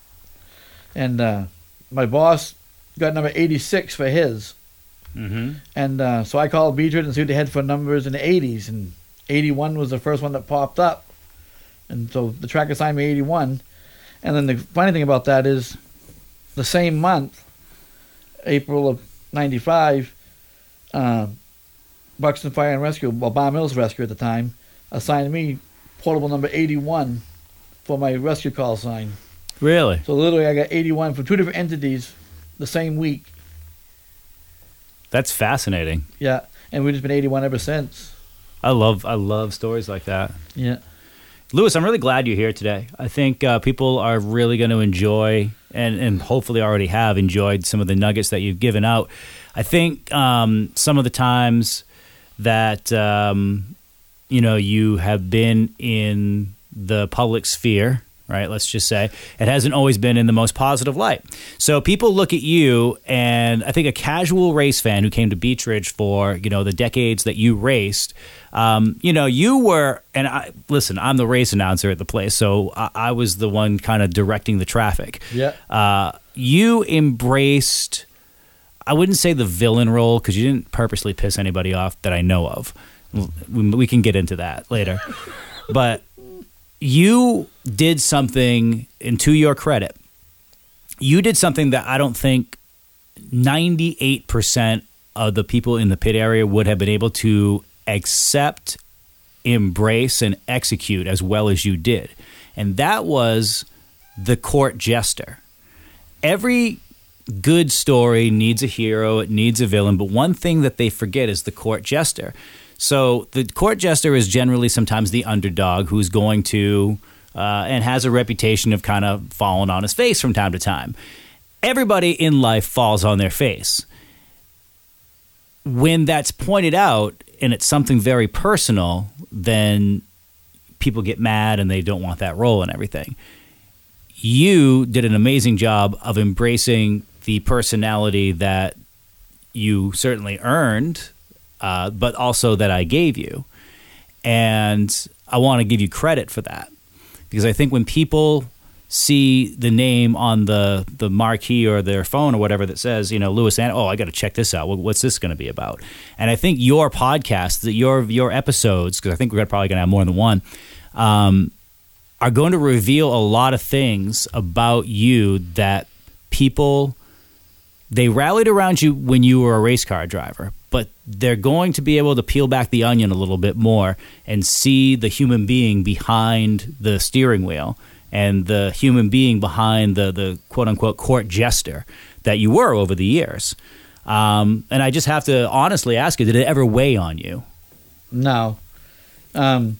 And uh, my boss got number eighty-six for his. Mm-hmm. And uh, so I called Beech Ridge and see what they had for numbers in the eighties, and eighty-one was the first one that popped up. And so the track assigned me eighty-one. And then the funny thing about that is the same month, April of ninety-five, uh, Buxton Fire and Rescue, well, Bar Mills Rescue at the time, assigned me portable number eighty-one for my rescue call sign. Really? So literally I got eighty-one from two different entities the same week. That's fascinating. Yeah, and we've just been eighty-one ever since. I love I love stories like that. Yeah. Lewis, I'm really glad you're here today. I think uh, people are really going to enjoy, and, and hopefully already have enjoyed, some of the nuggets that you've given out. I think um, some of the times that um, you know you have been in the public sphere, right? Let's just say it hasn't always been in the most positive light. So people look at you, and I think a casual race fan who came to Beech Ridge for, you know, the decades that you raced, um, you know, you were, and I, listen, I'm the race announcer at the place, so I, I was the one kind of directing the traffic. Yeah. Uh, you embraced, I wouldn't say the villain role, because you didn't purposely piss anybody off that I know of. We, we can get into that later. But you did something, and to your credit, you did something that I don't think ninety-eight percent of the people in the pit area would have been able to accept, embrace, and execute as well as you did. And that was the court jester. Every good story needs a hero, it needs a villain, but one thing that they forget is the court jester. So the court jester is generally sometimes the underdog who's going to uh, and has a reputation of kind of falling on his face from time to time. Everybody in life falls on their face. When that's pointed out and it's something very personal, then people get mad and they don't want that role and everything. You did an amazing job of embracing the personality that you certainly earned, uh, but also that I gave you. And I want to give you credit for that. Because I think when people see the name on the, the marquee or their phone or whatever that says, you know, Louis and oh, I got to check this out. What's this going to be about? And I think your podcast, your your episodes, because I think we're probably going to have more than one, um, are going to reveal a lot of things about you that people, they rallied around you when you were a race car driver, but they're going to be able to peel back the onion a little bit more and see the human being behind the steering wheel and the human being behind the, the quote-unquote court jester that you were over the years. Um, and I just have to honestly ask you, did it ever weigh on you? No. Um,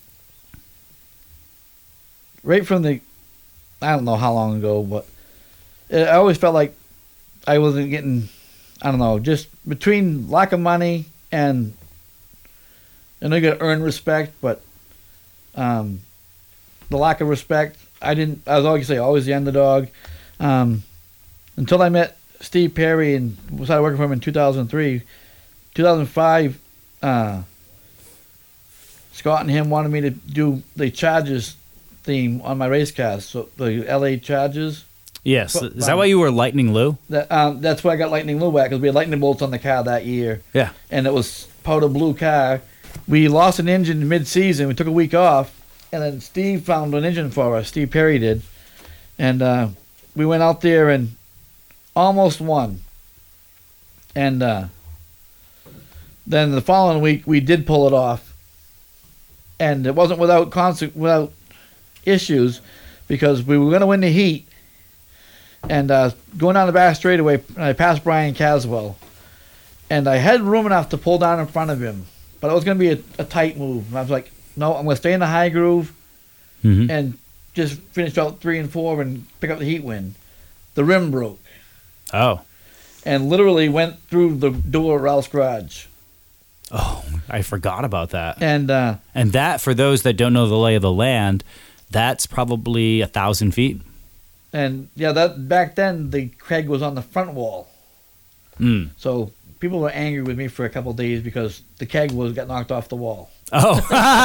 right from the, I don't know how long ago, but it, I always felt like I wasn't getting, I don't know, just between lack of money and, and I got to earn respect, but um, the lack of respect, I didn't, I was always say always the underdog. Um, until I met Steve Perry and started working for him in two thousand three. two thousand five, uh, Scott and him wanted me to do the Chargers theme on my race cars, so the L A Chargers. Yes. But, Is that um, why you were Lightning Lou? That, um, that's why I got Lightning Lou back, because we had lightning bolts on the car that year. Yeah. And it was powder blue car. We lost an engine mid-season. We took a week off. And then Steve found an engine for us. Steve Perry did. And uh, we went out there and almost won. And uh, then the following week, we did pull it off. And it wasn't without conse- without issues, because we were going to win the heat. And uh, going down the back straightaway, I passed Brian Caswell. And I had room enough to pull down in front of him. But it was going to be a, a tight move. And I was like, no, I'm going to stay in the high groove mm-hmm. and just finish out three and four and pick up the heat win. The rim broke. Oh. And literally went through the door of Ralph's garage. Oh, I forgot about that. And uh, and that, for those that don't know the lay of the land, that's probably a thousand feet. And yeah, that back then the keg was on the front wall. Mm. So people were angry with me for a couple of days because the keg was got knocked off the wall. Oh.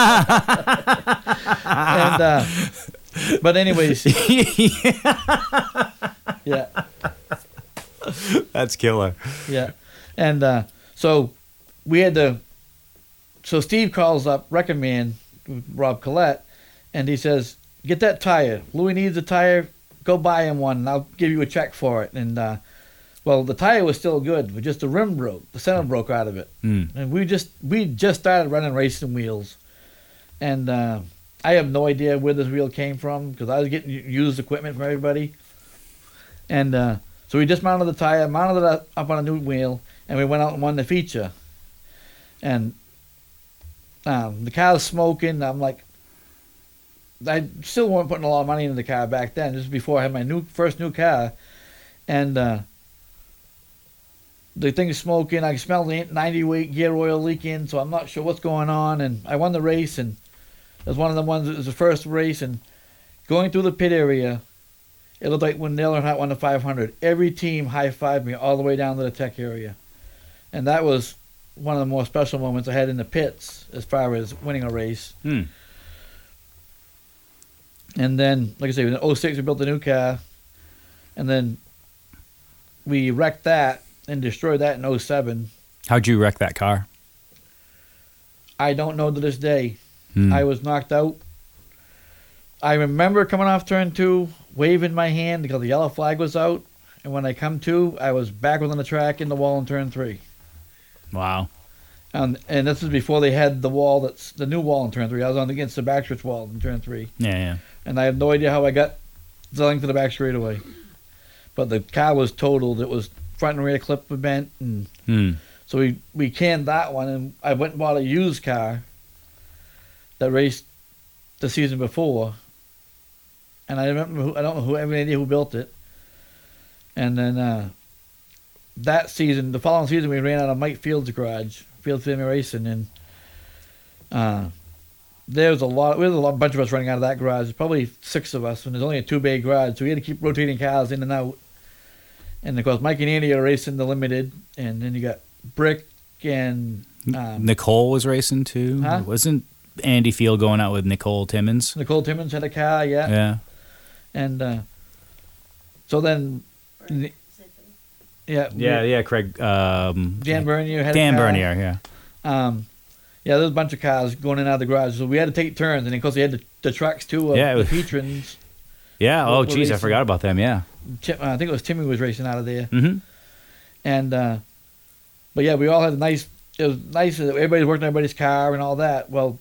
and uh, but anyways, yeah, that's killer. Yeah, and uh, so we had to. So Steve calls up Record Man, Rob Collette, and he says, "Get that tire. Louis needs a tire. Go buy him one, and I'll give you a check for it." And uh, well, the tire was still good, but just the rim broke. The center broke out of it, mm. and we just we just started running racing wheels, and uh, I have no idea where this wheel came from because I was getting used equipment from everybody, and uh, so we dismounted the tire, mounted it up on a new wheel, and we went out and won the feature, and um, the car was smoking. I'm like, I still weren't putting a lot of money into the car back then. This is before I had my new first new car, and. Uh, The thing is smoking. I can smell the ninety weight gear oil leaking, so I'm not sure what's going on. And I won the race, and it was one of the ones that was the first race. And going through the pit area, it looked like when Dale Earnhardt won the five hundred. Every team high-fived me all the way down to the tech area. And that was one of the more special moments I had in the pits as far as winning a race. Hmm. And then, like I say, in oh six we built a new car, and then we wrecked that and destroyed that in oh seven. How'd you wreck that car? I don't know to this day. Hmm. I was knocked out. I remember coming off turn two, waving my hand because the yellow flag was out, and when I come to, I was back within the track in the wall in turn three. Wow. And and this is before they had the wall that's the new wall in turn three. I was on against the backstretch wall in turn three. Yeah, yeah. And I have no idea how I got the length of the back straightaway. But the car was totaled. It was front and rear clip were bent, and Hmm. so we we canned that one. And I went and bought a used car that raced the season before. And I remember who, I don't know who, I have any idea who built it. And then uh, that season, the following season, we ran out of Mike Field's garage, Field Family Racing, and uh, there was a lot. There was a lot, bunch of us running out of that garage. There's probably six of us, and there's only a two bay garage, so we had to keep rotating cars in and out. And of course, Mike and Andy are racing the limited, and then you got Brick and um, Nicole was racing too. Huh? Wasn't Andy Field going out with Nicole Timmons? Nicole Timmons had a car, yeah, Yeah. and uh, so then, yeah, Yeah, yeah. Craig. Um, Dan Bernier had Dan a car. Bernier. Yeah. Um, yeah, there was a bunch of cars going in and out of the garage, so we had to take turns, and of course they had the, the trucks too of Yeah, it the was- patrons. Yeah. What Oh, were geez, I racing? forgot about them. Yeah. Tim, I think it was Timmy was racing out of there, Mm-hmm. and uh, but yeah, we all had a nice. It was nice that everybody's working on everybody's car and all that. Well,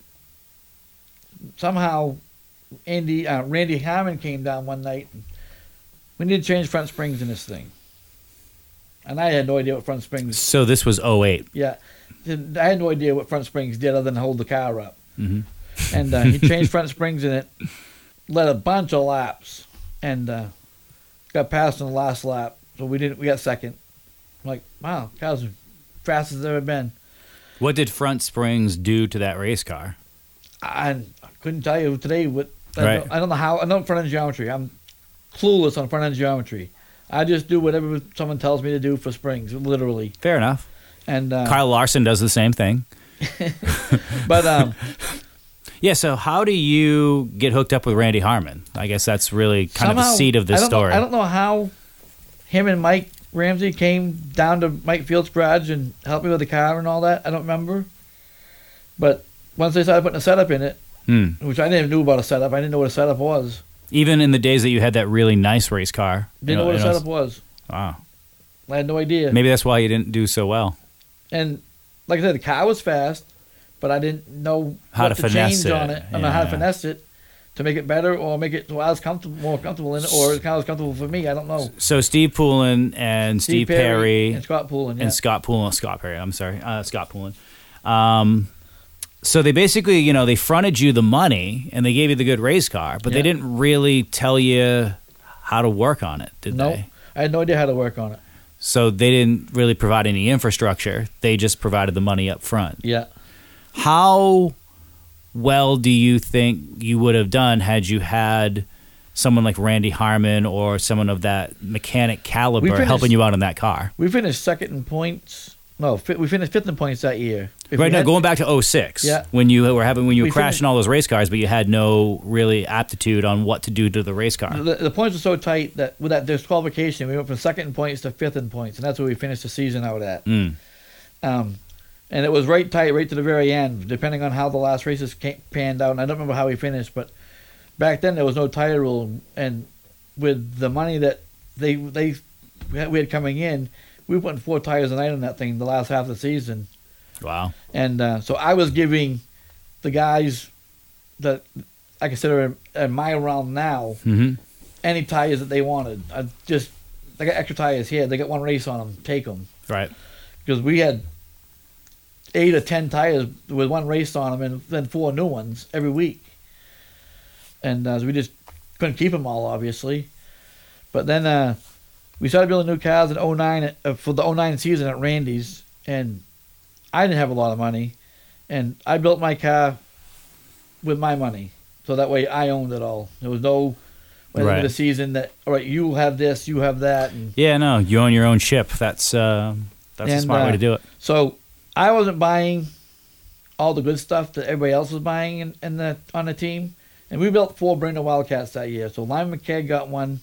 somehow, Andy uh, Randy Harmon came down one night. And we need to change front springs in this thing, and I had no idea what front springs. So this was oh eight. Yeah, I had no idea what front springs did other than hold the car up. Mm-hmm. And uh, he changed front springs in it, led a bunch of laps, and uh, got passed in the last lap. So we didn't. We got second. I'm like, wow, car's as fast as it's ever been. What did front springs do to that race car? I, I couldn't tell you today what. I, Right. don't, I don't know how. I know front end geometry. I'm clueless on front end geometry. I just do whatever someone tells me to do for springs, literally. Fair enough. And uh, Kyle Larson does the same thing. but um, Yeah, so how do you get hooked up with Randy Harmon? I guess that's really kind somehow, of the seed of this I don't story. Know, I don't know how him and Mike Ramsey came down to Mike Field's garage and helped me with the car and all that. I don't remember. But once they started putting a setup in it, Hmm. which I never knew about a setup. I didn't know what a setup was. Even in the days that you had that really nice race car. you Didn't know what a you know, setup was. Wow. I had no idea. Maybe that's why you didn't do so well. And like I said, the car was fast, but I didn't know How what to to, finesse change it. on it. I don't know how to Yeah. finesse it to make it better or make it so I was comfortable, more comfortable in it, or it's kind of comfortable for me. I don't know. So Steve Poulin and Steve, Perry, and Scott Poulin, yeah. and Scott Poulin, Scott Perry, I'm sorry, uh, Scott Poulin. Um, so they basically, you know, they fronted you the money and they gave you the good race car, but they Yeah. didn't really tell you how to work on it, did No, they? I had no idea how to work on it. So they didn't really provide any infrastructure. They just provided the money up front. Yeah. How well do you think you would have done had you had someone like Randy Harmon or someone of that mechanic caliber We finished- helping you out in that car? We finished second in points. No, fi- we finished fifth in points that year. If Right we now, had- going back to oh six, Yeah. when you were having when you were We crashing finished- all those race cars, but you had no really aptitude on what to do to the race car. The, the points were so tight that with that disqualification, we went from second in points to fifth in points, and that's where we finished the season out at. Mm. Um, and it was right tight, right to the very end, depending on how the last races came, panned out. And I don't remember how we finished, but back then there was no tire rule, and with the money that they they we had, we had coming in, we were putting four tires a night on that thing the last half of the season. Wow. And uh, so I was giving the guys that I consider in, in my round now hmm any tires that they wanted. I just they got extra tires here. They got one race on them. Take them. Right. Because we had eight or ten tires with one race on them, and then four new ones every week. And uh, so we just couldn't keep them all, obviously. But then uh, we started building new cars in oh nine at- uh, for the oh nine season at Randy's, and I didn't have a lot of money, and I built my car with my money, so that way I owned it all. There was no at the end Right. of the season that all right, you have this, you have that, and Yeah, no, you own your own ship. That's uh, that's a And, smart way uh, to do it. so I wasn't buying all the good stuff that everybody else was buying in, in the on the team, and we built four brand new Wildcats that year. So Lyman McKay got one,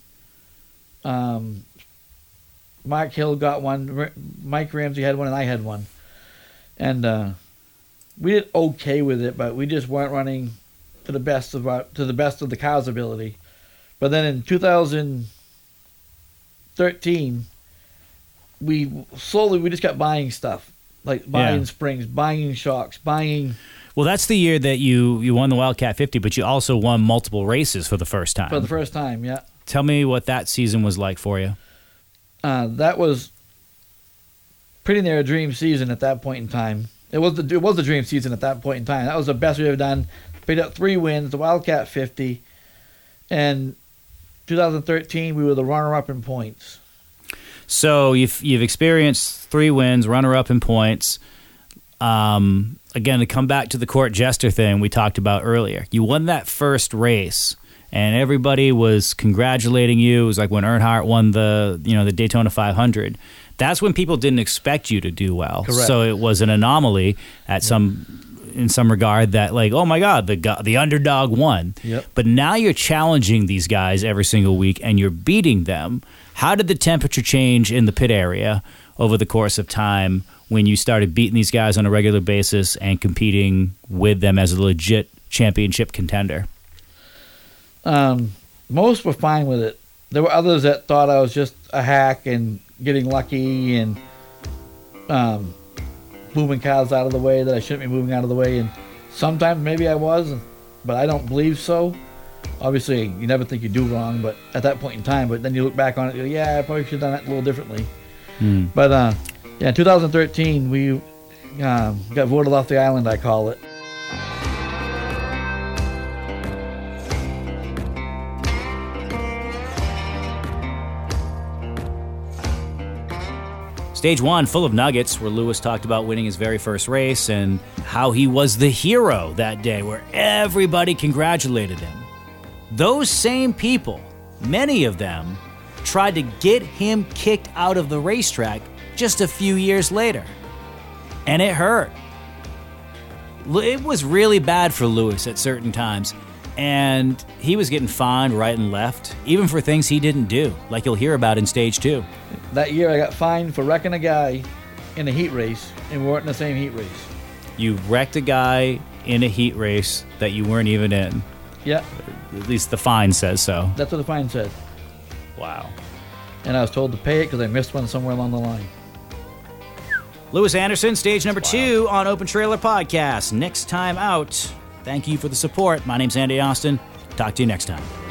um, Mark Hill got one, R- Mike Ramsey had one, and I had one, and uh, we did okay with it, but we just weren't running to the best of our to the best of the car's ability. But then in two thousand thirteen, we slowly we just kept buying stuff, like buying Yeah. springs, buying shocks, buying Well, that's the year that you, you won the Wildcat fifty, but you also won multiple races for the first time. for the first time. Yeah, Tell me what that season was like for you. uh, that was pretty near a dream season at that point in time. It was the it was the dream season at that point in time. That was the best we've ever done. Picked up three wins, the Wildcat fifty, and twenty thirteen we were the runner-up in points. So you've you've experienced three wins, runner-up in points. Um, again, to come back to the court jester thing we talked about earlier, you won that first race, and everybody was congratulating you. It was like when Earnhardt won the you know the Daytona five hundred. That's when people didn't expect you to do well. Correct. So it was an anomaly at some in some regard that like, oh my God, the gu- the underdog won. Yep. But now you're challenging these guys every single week and you're beating them. How did the temperature change in the pit area over the course of time when you started beating these guys on a regular basis and competing with them as a legit championship contender? Um, most were fine with it. There were others that thought I was just a hack and getting lucky and um, moving cars out of the way that I shouldn't be moving out of the way. And sometimes maybe I was, but I don't believe so. Obviously, you never think you do wrong, but at that point in time, but then you look back on it, you go, yeah, I probably should have done that a little differently. Hmm. But uh, yeah, in two thousand thirteen, we um, got voted off the island, I call it. Stage one, full of nuggets, where Lewis talked about winning his very first race and how he was the hero that day, where everybody congratulated him. Those same people, many of them, tried to get him kicked out of the racetrack just a few years later. And it hurt. It was really bad for Lewis at certain times. And he was getting fined right and left, even for things he didn't do, like you'll hear about in stage two. That year, I got fined for wrecking a guy in a heat race, and we weren't in the same heat race. You wrecked a guy in a heat race that you weren't even in. Yeah, At least the fine says so. that's what the fine said. Wow. And I was told to pay it because I missed one somewhere along the line. Lewis Anderson, stage number two on Open Trailer Podcast. Next time out. Thank you for the support. My name's Andy Austin. Talk to you next time.